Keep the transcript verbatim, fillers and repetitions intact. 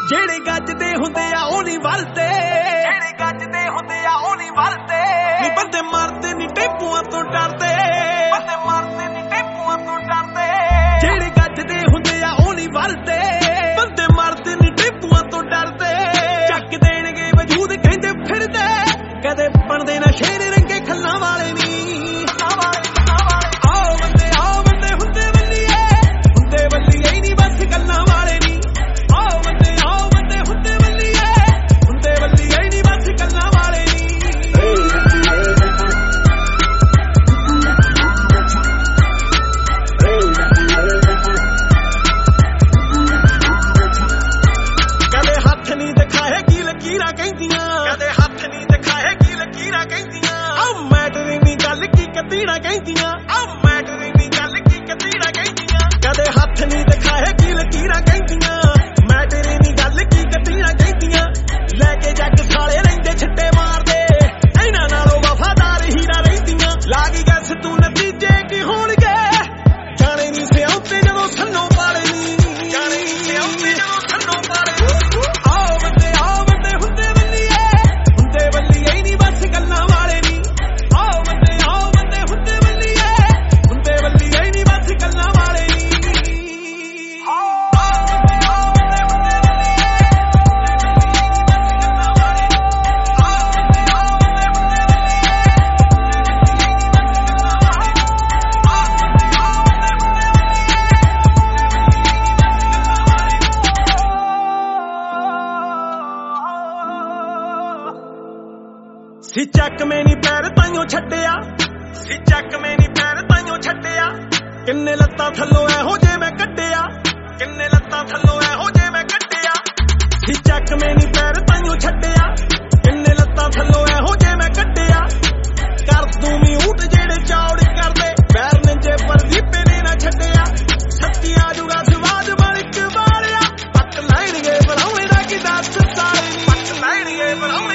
ਜਿਹੜੇ ਗੱਜਦੇ ਹੁੰਦੇ ਆ ਉਹ ਨਹੀਂ ਵਲਦੇ, ਜਿਹੜੇ ਗੱਜਦੇ ਹੁੰਦੇ ਆ ਉਹ ਨਹੀਂ ਵਲਦੇ। ਨੀ ਬੰਦੇ ਮਰਦੇ ਨੀ ਟੇਪੂਆਂ ਤੋਂ ਡਰਦੇ, ਬੰਦੇ ਮਰਦੇ ਨੀ ਟੇਪੂਆਂ ਤੋਂ ਡਰਦੇ। ਜਿਹੜੇ ਗੱਜਦੇ ਹੁੰਦੇ ਆ ਉਹ ਨਹੀਂ ਵਲਦੇ, ਬੰਦੇ ਮਰਦੇ ਨੀ ਟੇਪੂਆਂ ਤੋਂ ਡਰਦੇ। ਚੱਕ ਦੇਣਗੇ ਵਜੂਦ ਕਹਿੰਦੇ ਫਿਰਦੇ, ਕਦੇ ਬਣਦੇ ਨਾ ਸ਼ੇਰ ਰੰਗੇ ਖੱਲਾਂ ਵਾਲੇ ਨੀ। ਆਓ ਬੰਦੇ ਆਓ ਬੰਦੇ ਹੁੰਦੇ ਵੱਲੀਏ, ਹੁੰਦੇ ਵੱਲੀਏ ਨੀ ਬਸ ਗੱਲਾਂ ਵਾਲੇ ਨੀ। ਆਓ ਬੰਦੇ ਆਓ ਬੰਦੇ ਹੁੰਦੇ ਵੱਲੀਏ, ਹੁੰਦੇ ਵੱਲੀਏ ਨੀ ਬਸ ਗੱਲਾਂ ਵਾਲੇ ਨੀ। ਕਦੇ ਹੱਥ ਨੀ ਦਿਖਾਏ ਕੀ ਲਕੀਰਾਂ ਕਹਿੰਦੀਆਂ, ਕਦੇ ਹੱਥ ਨੀ ਦਿਖਾਏ ਕੀ ਲਕੀਰਾਂ ਕਹਿੰਦੀਆਂ। ਆਹ ਮੈਟਰ ਨੀ ਗੱਲ ਕੀ ਕਤੀੜਾ ਕਹਿੰਦੀਆਂ, ਆਹ ਮੈਟਰ ਨੀ ਗੱਲ ਕੀ ਕਤੀੜਾ ਕਹਿੰਦੀਆਂ। ਕਦੇ ਹੱਥ ਨੀ ਦਿਖਾਏ ਕੀ ਲਕੀਰਾਂ ਕਹਿੰਦੀਆਂ, ਮੈਟਰ ਨੀ ਗੱਲ ਕੀ ਕਤੀੜਾ ਕਹਿੰਦੀਆਂ। ਲੈ ਕੇ ਜੱਗ ਸਾਲੇ ਰਹਿੰਦੇ ਛੱਟੇ ਮਾਰਦੇ, ਇਹਨਾਂ ਨਾਲੋਂ ਵਫਾਦਾਰ ਹੀਰਾ ਰਹਿੰਦੀਆਂ। ਲਾਗੀ ਗੈਸ ਤੂੰ ਨਤੀਜੇ ਕੀ ਹੋਣਗੇ, ਜਾਣੇ ਨੀ ਸਿਆਉਂਦੇ ਜਦੋਂ ਥੰਨੋਂ ਪਾਲੇ ਨੀ, ਜਾਣੇ ਨੀ ਸਿਆਉਂਦੇ ਜਦੋਂ ਥੰਨੋਂ ਪਾਲੇ ਨੀ। ਆਓ ਬੰਦੇ ਆਓ ਬੰਦੇ ਹੁੰਦੇ ਵੱਲੀਏ, ਹੁੰਦੇ ਵੱਲੀਏ ਨੀ ਬਸ ਗੱਲਾਂ ਵਾਲੇ ਨੀ। ਆਓ ਬੰਦੇ ਆਓ ਬੰਦੇ ਹੁੰਦੇ ਵੱਲੀਏ, ਹੁੰਦੇ ਵੱਲੀਏ ਨੀ ਬਸ ਗੱਲਾਂ ਵਾਲੇ ਨੀ। ਸੀ ਚੱਕ ਮੈਂ ਨੀ ਪੈਰ ਤਾਈਓ ਛੱਡਿਆ, ਸੀ ਚੱਕ ਮੈਂ ਨੀ ਪੈਰ ਤਾਈਓ ਛੱਡਿਆ। ਕਿੰਨੇ ਲੱਤਾਂ ਥੱਲੋਂ ਇਹੋ ਜੇ ਮੈਂ ਕੱਢਿਆ, ਕਿੰਨੇ ਲੱਤਾਂ ਥੱਲੋਂ ਇਹੋ ਜੇ ਮੈਂ ਕੱਢਿਆ। ਸੀ ਚੱਕ ਮੈਂ ਨੀ ਪੈਰ ਤਾਈਓ ਛੱਡਿਆ, ਕਿੰਨੇ ਲੱਤਾਂ ਥੱਲੋਂ ਇਹੋ ਜੇ ਮੈਂ ਕੱਢਿਆ। ਕਰ ਤੂੰ ਵੀ ਊਟ ਜਿਹੜੇ ਚੌੜ ਕਰਦੇ, ਪੈਰ ਨੇ ਜੇ ਪਰ ਦੀਪੇ ਨੇ ਨਾ ਛੱਡਿਆ। ਸੱਚੀ ਆ ਜੂਗਾ ਸਵਾਦ ਮਾਲਿਕ ਵਾਲਿਆ, ਪੱਟ ਲੈਣਗੇ ਬਣਾਉਣੇ ਦਾ ਕੀ ਦੱਸ ਸਾਰੇ ਨੀ, ਪੱਟ ਲੈਣਗੇ ਬਣਾਉਣੇ